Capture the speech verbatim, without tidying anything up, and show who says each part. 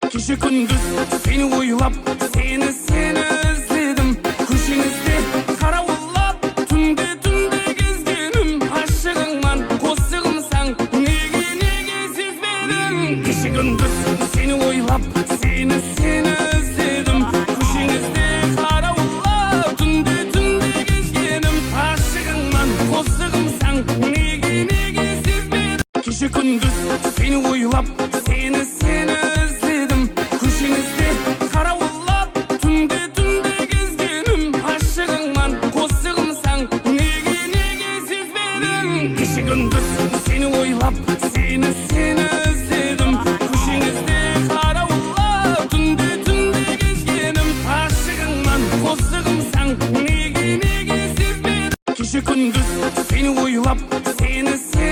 Speaker 1: Gece gündüz seni oylap, seni seni özledim. Köşenizde karavullap, tünde tünde gezgenim. Aşığınman koşığımsan, nege nege sezmedim. Gece gündüz seni oylap, seni seni özledim. Köşenizde karavullap, tünde tünde gezgenim. Aşığınman koşığımsan, nege nege sezmedim. Gece gündüz seni oylap, seni seni